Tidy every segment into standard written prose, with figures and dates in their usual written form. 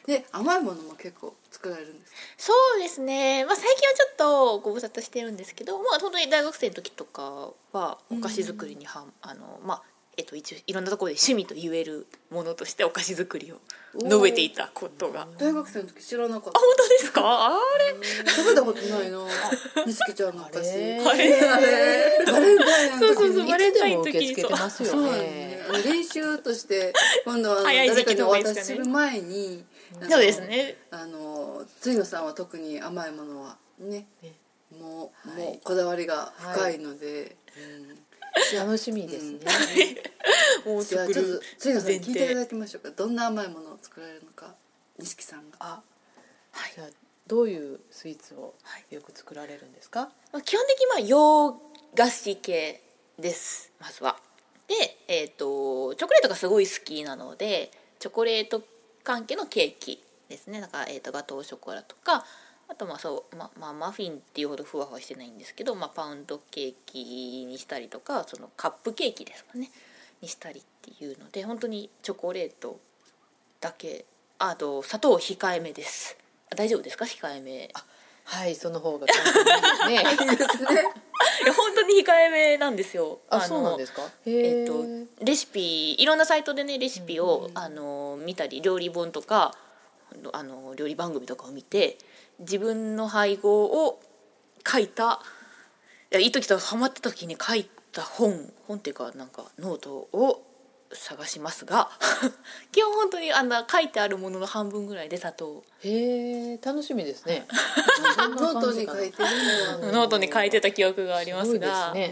で甘いものも結構作られるんですか？ そうですね、最近はちょっとご無沙汰してるんですけど、本当に大学生の時とかはお菓子作りに一応いろんなところで趣味と言えるものとしてお菓子作りを述べていたことが。 大学生の時知らなかった。 本当ですか？あれ食べたことないな。みつきちゃんのお菓子。 あれバレンタインの時にそうバレンタインの時にいつでも受け付けてますよね。 練習として今度は早い誰かにお時期の方がいい渡しすですかねる前に、 そうですね。 ついのさんは特に甘いものはね、もうこだわりが深いので、 楽しみですね。 もうじゃあちょっとついのさんに聞いていた前提だきましょうか。どんな甘いものを作られるのか、錦さんが。 じゃあどういうスイーツをよく作られるんですか？ 基本的に洋菓子系です。まずはで、チョコレートがすごい好きなのでチョコレート関係のケーキですね。だから、ガトーショコラとか、あとマフィンっていうほどふわふわしてないんですけど、パウンドケーキにしたりとか、そのカップケーキですかねにしたりっていうので、本当にチョコレートだけ、あと砂糖控えめです。大丈夫ですか？控えめ。 はい、その方が簡単ですね。 いいですね。 いや本当に控えめなんですよ。 そうなんですか？へー。 レシピいろんなサイトでねレシピを、見たり料理本とか料理番組とかを見て自分の配合を書いた、いい時とハマった時に書いた本っていうかなんかノートを探しますが基本本当に書いてあるものの半分ぐらいで砂糖。 へえ、楽しみですね。 ノートに書いてるのはノートに書いてた記憶がありますが、 すごいですね。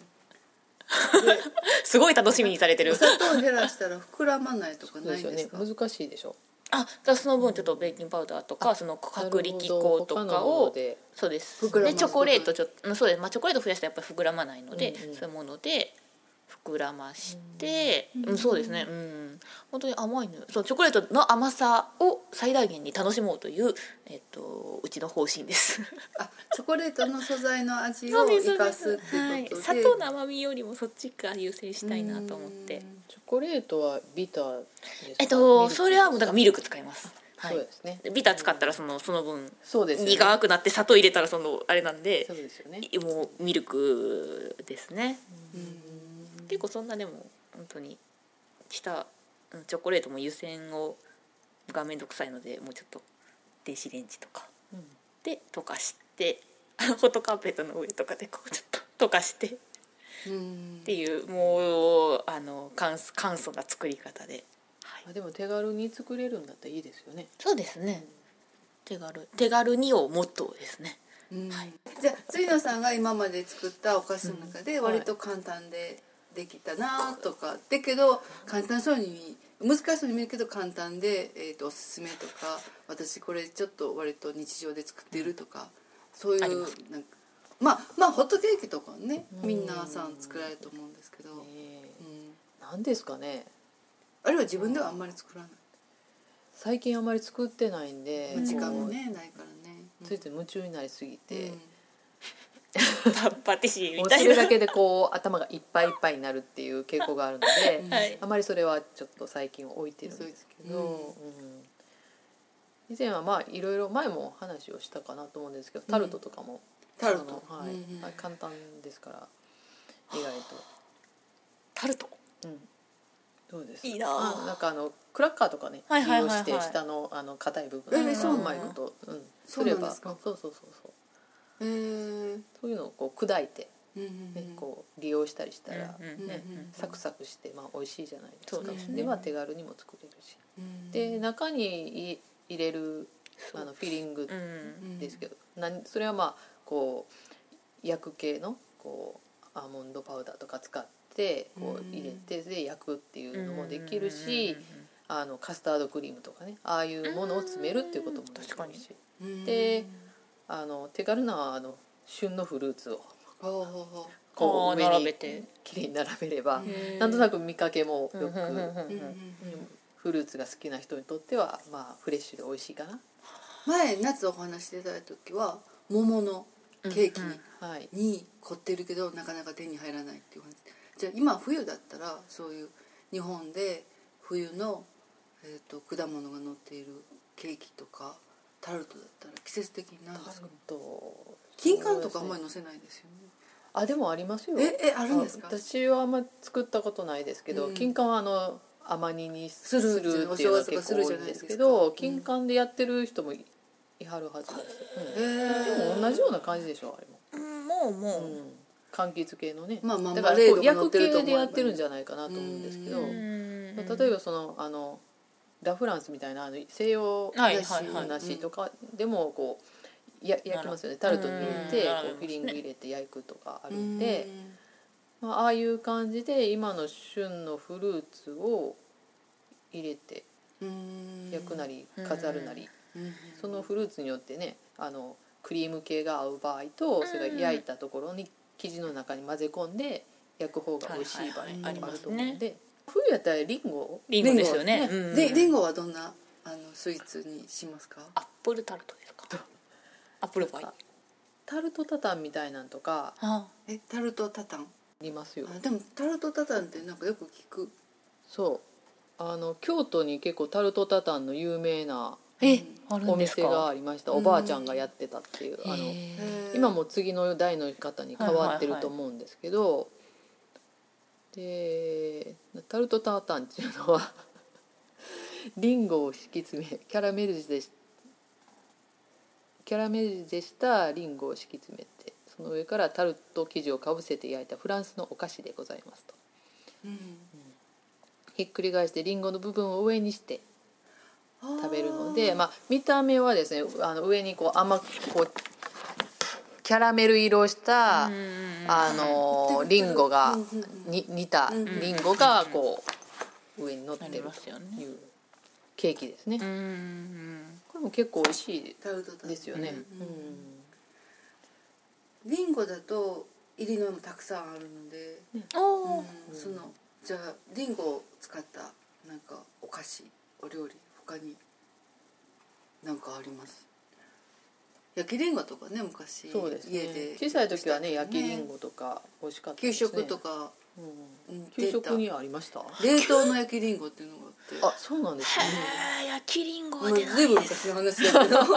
すごい楽しみにされてる。 お砂糖を減らしたら膨らまないとかないんそうですか？ よね。難しいでしょ。 だからその分ちょっとベーキングパウダーとかその薄力粉とかを、そうです膨らますでチョコレートそうです、チョコレート増やしたらやっぱり膨らまないので、そういうもので膨らまして、そうですね、本当に甘いのよ。そうチョコレートの甘さを最大限に楽しもうという、うちの方針ですチョコレートの素材の味を生かすっていうことで、 砂糖の甘みよりもそっちが優先したいなと思って。 チョコレートはビターですか？ それはもうだからミルク使います。 そうですね。 ビター使ったらその分そうですよね。 苦くなって砂糖入れたらあれなんで、 そうですよね。 もうミルクですね。結構そんなでも本当にしたチョコレートも湯煎がめんどくさいのでもうちょっと電子レンジとかで溶かしてホットカーペットの上とかでこうちょっと溶かしてっていうもう簡素な作り方で、 でも手軽に作れるんだったらいいですよね。 そうですね、手軽にをモットーですね。 じゃあついのさんが今まで作ったお菓子の中で割と簡単でできたなとか、だけど簡単そうに難しそうに見えるけど簡単で、おすすめとか、私これちょっと割と日常で作ってるとか、そういうなんかホットケーキとかね、みんなさん作られると思うんですけど、 なんですかね。 あれは自分ではあんまり作らない。 最近あんまり作ってないんで、 時間もねないからね。 ついつい夢中になりすぎて、 パティシエみもうたいな。 それだけでこう頭がいっぱいいっぱいになるっていう傾向があるので、あまりそれはちょっと最近置いてるんですけど、以前はいろいろ前も話をしたかなと思うんですけど、タルトとかもタルト、 簡単ですから意外とタルト、 どうです？ いいな。 なんかクラッカーとかね利用して下の硬い部分うまいことすれば、そうそういうのをこう砕いてこう利用したりしたらサクサクして美味しいじゃないですか。では手軽にも作れるし、で中に入れるフィリングですけど、それはこう焼く系のこうアーモンドパウダーとか使ってこう入れてで焼くっていうのもできるし、カスタードクリームとかね、ああいうものを詰めるっていうこともできるし、で手軽な旬のフルーツをこう上にきれいに並べれば、なんとなく見かけもよく、フルーツが好きな人にとってはフレッシュで美味しいかな。 前夏お話していただいた時は桃のケーキに凝ってるけどなかなか手に入らないっていう話。じゃあ今冬だったらそういう日本で冬の、果物が載っているケーキとかタルトだったら季節的に何ですか？ 金柑とかあんまり乗せないですよね。 あ、でもありますよ。 あるんですか？ 私はあんま作ったことないですけど、金柑は甘煮にするっていうのは結構多いんですけど、金柑でやってる人もいはるはずです。でも同じような感じでしょ、あれも。もう柑橘系のね、だから薬系でやってるんじゃないかなと思うんですけど、例えばラ・フランスみたいな西洋梨とかでもこう焼きますよね。タルトに入れてこうフィリング入れて焼くとかあるんで、ああいう感じで今の旬のフルーツを入れて焼くなり飾るなり、そのフルーツによってね、クリーム系が合う場合と、それが焼いたところに生地の中に混ぜ込んで焼く方が美味しい場合あると思うんで、冬やったらリンゴですよね。 リンゴはどんなスイーツにしますか？ アップルタルトですか？アップルパイ、 タルトタタンみたいなんとか。 タルトタタンありますよ。 でもタルトタタンってなんかよく聞く。 そう京都に結構タルトタタンの有名なお店がありました。おばあちゃんがやってたっていう、今も次の代の方に変わってると思うんですけど、でタルトタタンっていうのはリンゴを敷き詰めキャラメリゼしたリンゴを敷き詰めて、その上からタルト生地をかぶせて焼いたフランスのお菓子でございますと。ひっくり返してリンゴの部分を上にして食べるので、見た目はですね、上にこうキャラメル色をしたリンゴが煮たリンゴがこう上に乗ってるというケーキですね。これも結構美味しいですよね。 リンゴだと入りのもたくさんあるので、じゃあリンゴを使ったなんかお菓子お料理他に何かあります？焼きリンゴとかね、昔家で小さい時はね、焼きリンゴとか美味しかったですね。 給食とか給食にありました。 冷凍の焼きリンゴっていうのがあって。 そうなんですね。 焼きリンゴは出ない。 ずいぶん昔の話だけど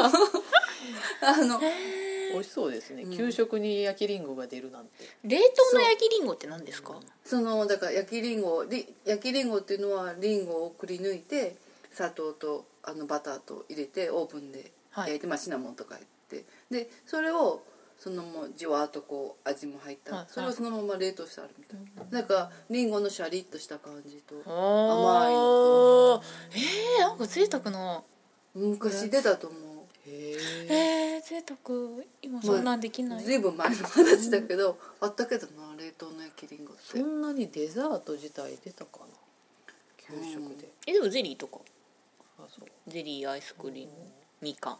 美味しそうですね。給食に焼きリンゴが出るなんて。 冷凍の焼きリンゴって何ですか？ だから焼きリンゴっていうのはリンゴをくり抜いて砂糖とバターと入れてオーブンで焼いて、シナモンとか入ってでそれをもうじわっとこう味も入った、それをそのまま冷凍してあるみたいな。だからリンゴのシャリッとした感じと甘いのとなんか贅沢な昔出たと思う。 贅沢。今そんなんできない。 ずいぶん前の話だけど、あったけどな、冷凍の焼きリンゴって。 そんなにデザート自体出たかな、給食で。 でもゼリーとかゼリー、アイスクリーム、みかん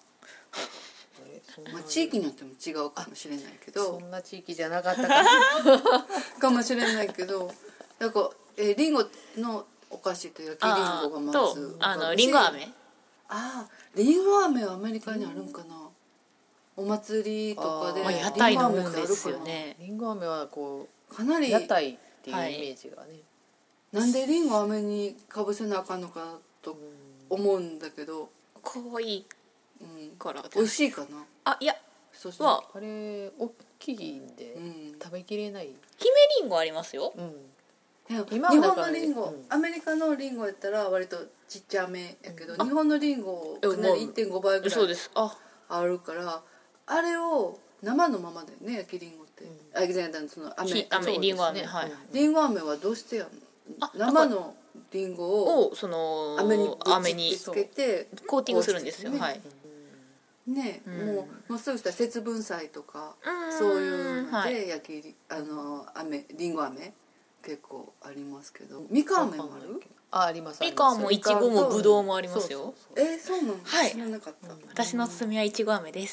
地域によっても違うかもしれないけど、 そんな地域じゃなかったかかもしれないけど、なんかリンゴのお菓子と焼きリンゴがまずリンゴ飴。 リンゴ飴はアメリカにあるんかな。お祭りとかで屋台のもんですよね。 リンゴ飴はこうかなり屋台っていうイメージがね、 なんでリンゴ飴にかぶせなあかんのかと思うんだけど、 かわいいから美味しいかな。 いやあれ大きいんで食べきれない。 姫リンゴありますよ。 日本のリンゴ、アメリカのリンゴやったら割とちっちゃめやけど、日本のリンゴかなり 1.5 倍ぐらいあるから、あれを生のままだよね、焼きリンゴって。 リンゴ飴。 リンゴ飴はどうしてやんの？生のリンゴを飴につけてコーティングするんですよ。 ね、もうすぐしたら節分祭とかそういうのでリンゴ飴結構ありますけど、みかん飴もある？ あります。 みかんもいちごもぶどうもありますよ。 そうなの？知らなかった。 私のおすすめはいちご飴です。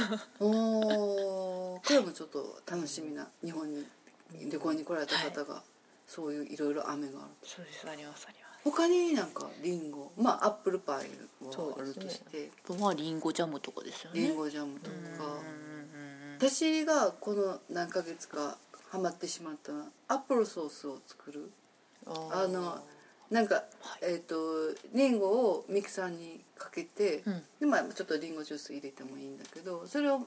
これもちょっと楽しみな、日本に旅行に来られた方がそういういろいろ飴がある。 そうです、あります。 他になんかリンゴ、アップルパイはあるとして、 リンゴジャムとかですよね。 リンゴジャムとか。私がこの何ヶ月かハマってしまったアップルソースを作る。 なんか、リンゴをミキサーにかけて、でちょっとリンゴジュース入れてもいいんだけど、それを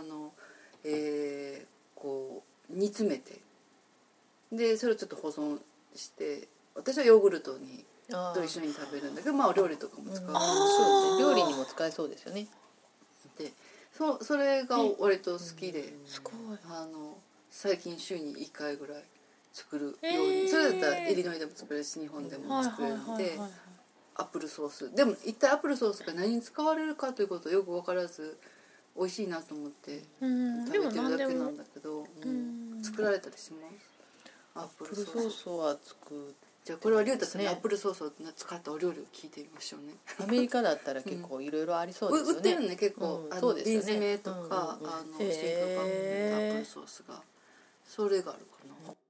こう煮詰めて、でそれをちょっと保存して、私はヨーグルトにと一緒に食べるんだけど、お料理とかも使う、 料理にも使えそうですよね。 でそれが割と好きで、 すごい最近週に1回ぐらい作る料理、それだったらイリノイでも作れるし日本でも作れるので、アップルソースでも一体アップルソースが何に使われるかということをよく分からず、美味しいなと思って食べてるだけなんだけど、作られたりします。アップルソースは作る。 じゃあこれは龍太さんにアップルソースを使ったお料理を聞いてみましょうね。 アメリカだったら結構いろいろありそうですよね。 売ってるね、結構瓶詰めとかスティックパンのアップルソースが、それがあるかな。